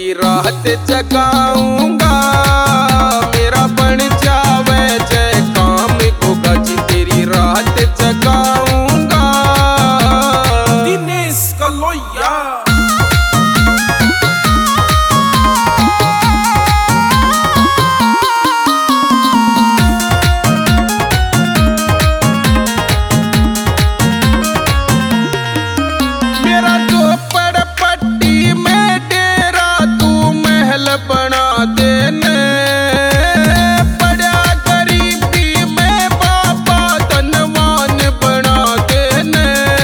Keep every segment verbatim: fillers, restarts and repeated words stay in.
तेरी रात जगाऊंगा, मेरा बन जावे जय काम गोगा जी तेरी रात जगाऊंगा। दिनेश कलोया मेरा चौपड़ पट्टी में डेरा तू महल बना देने, बड़ा गरीबी में बाबा धनवान बना देने,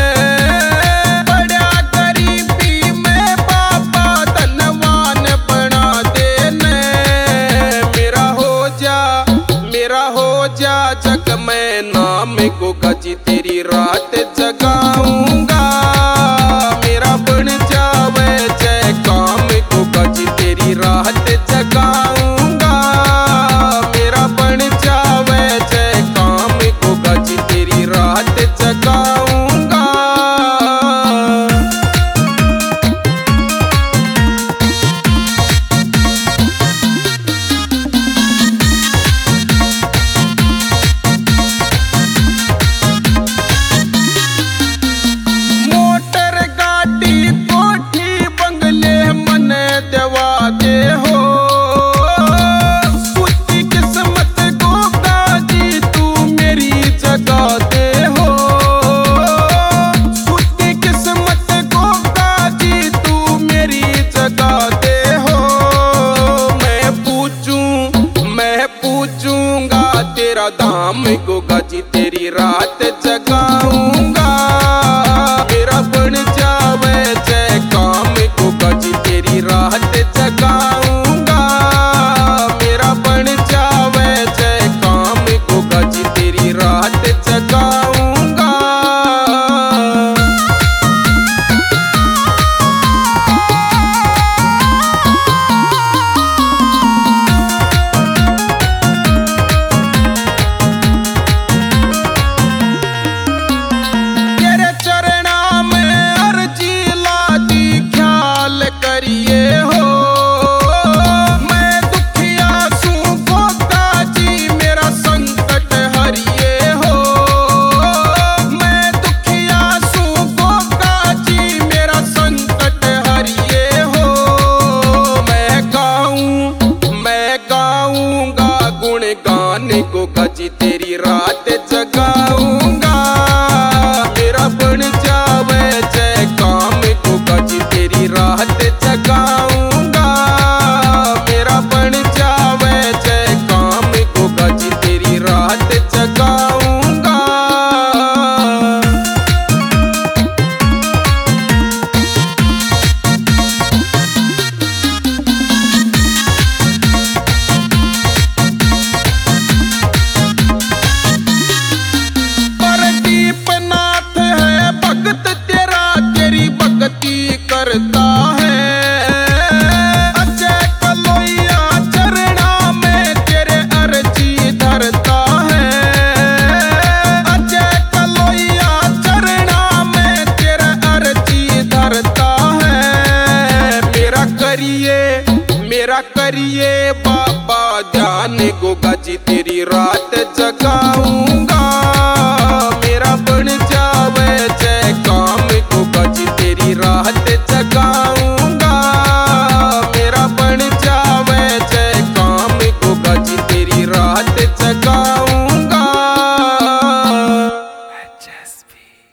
बड़ा गरीबी में बाबा धनवान बना देने। मेरा हो जा मेरा हो जा जग में नाम गोगा जी तेरी रात जगाऊंगा, मेरा बन जावे जय काम गोगा जी तेरी रात जगाऊंगा, मेरा बन जावे जय काम गोगा जी तेरी रात जगाऊंगा। मोटर गाड़ी कोठी बंगले मन देवा दे हो, सूती किस्मत गोगा जी तू मेरी जगा दे हो, सूती किस्मत गोगा जी तू मेरी जगा दे हो। मैं पूछूं मैं पूछूंगा तेरा दाम गोगा जी तेरी रात जगाऊंगा, मेरा बन जावे जय काम गोगा जी तेरी रात जगाऊंगा, मेरा बन जावे जय काम गोगा जी तेरी रात जगाऊंगा। तेरे चरणा में अर्जी लादी ख्याल करिए हो, मैं दुखिया सू गोगा जी मेरा संकट हरिए हो, मैं दुखिया सू गोगा जी मेरा संकट हरिए हो। मैं गाऊं मैं गाऊंगा गुणगान गोगा जी तेरी रात जगाऊंगा, मेरा बन जावे जय काम गोगा जी तेरी रात जगाऊंगा, मेरा बन जावे जय काम गोगा जी तेरी रात जगाऊंगा। प्रदीप नाथ है भगत तेरा तेरी भक्ति करता है, अजय कलोया चरणा में तेरे अर्जी धरता है, अजय कलोया चरणा में तेरे अर्जी धरता है। मेरा करिए मेरा करिए बाबा ध्यान गोगा जी तेरी रात